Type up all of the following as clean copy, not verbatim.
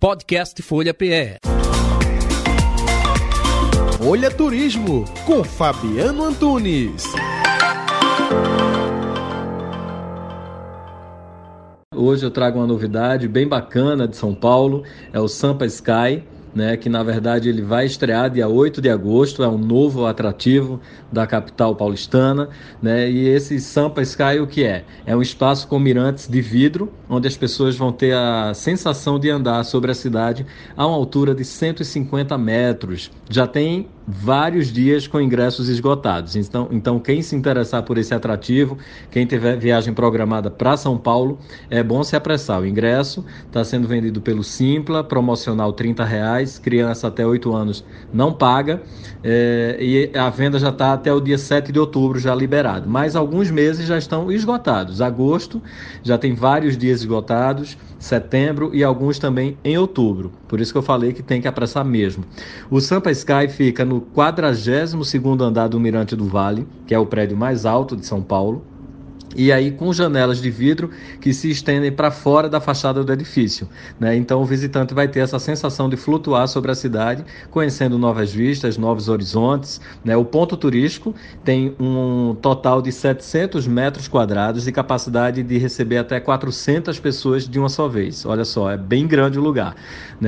Podcast Folha PE. Folha Turismo, com Fabiano Antunes. Hoje eu trago uma novidade bem bacana de São Paulo, é o Sampa Sky, que na verdade ele vai estrear dia 8 de agosto, é um novo atrativo da capital paulistana, e esse Sampa Sky o que é? É um espaço com mirantes de vidro, onde as pessoas vão ter a sensação de andar sobre a cidade a uma altura de 150 metros. Já tem vários dias com ingressos esgotados, então quem se interessar por esse atrativo, quem tiver viagem programada para São Paulo, é bom se apressar. O ingresso está sendo vendido pelo Simpla, promocional R$30, criança até 8 anos não paga, e a venda já está até o dia 7 de outubro já liberado, mas alguns meses já estão esgotados. Agosto já tem vários dias esgotados, setembro e alguns também em outubro, por isso que eu falei que tem que apressar mesmo. O Sampa Sky fica no 42º andar do Mirante do Vale, que é o prédio mais alto de São Paulo, e aí com janelas de vidro que se estendem para fora da fachada do edifício, Então o visitante vai ter essa sensação de flutuar sobre a cidade, conhecendo novas vistas, novos horizontes, O ponto turístico tem um total de 700 metros quadrados e capacidade de receber até 400 pessoas de uma só vez. Olha só, é bem grande o lugar,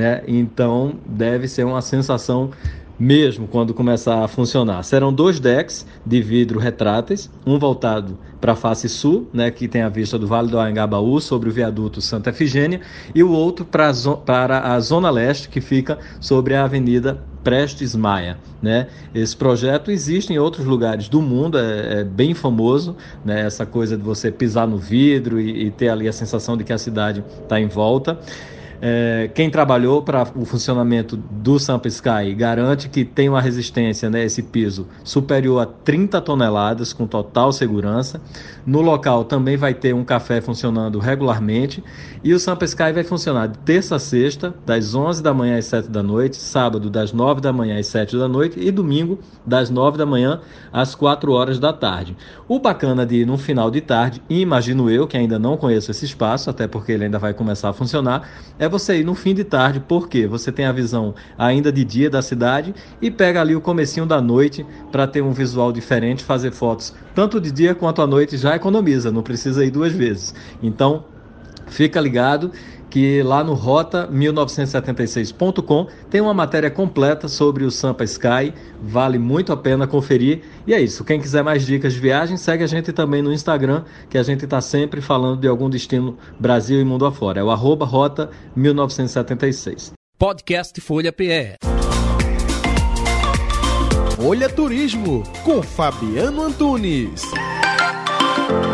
Então deve ser uma sensação mesmo quando começar a funcionar. Serão 2 decks de vidro retráteis, um voltado para a face sul, que tem a vista do Vale do Anhangabaú sobre o viaduto Santa Efigênia, e o outro para a zona leste, que fica sobre a Avenida Prestes Maia, Esse projeto existe em outros lugares do mundo, é bem famoso, Essa coisa de você pisar no vidro e ter ali a sensação de que a cidade está em volta. Quem trabalhou para o funcionamento do Sampa Sky garante que tem uma resistência, esse piso, superior a 30 toneladas, com total segurança. No local também vai ter um café funcionando regularmente, e o Sampa Sky vai funcionar de terça a sexta, das 11 da manhã às 7 da noite, sábado das 9 da manhã às 7 da noite e domingo das 9 da manhã às 4 horas da tarde. O bacana de ir no final de tarde, e imagino eu que ainda não conheço esse espaço, até porque ele ainda vai começar a funcionar, é você ir no fim de tarde, porque você tem a visão ainda de dia da cidade e pega ali o comecinho da noite para ter um visual diferente, fazer fotos tanto de dia quanto à noite, já economiza, não precisa ir 2 vezes. Então, fica ligado que lá no rota1976.com tem uma matéria completa sobre o Sampa Sky, vale muito a pena conferir. E é isso, quem quiser mais dicas de viagem, segue a gente também no Instagram, que a gente está sempre falando de algum destino Brasil e mundo afora. É o @rota1976. Podcast Folha PE. Folha Turismo, com Fabiano Antunes.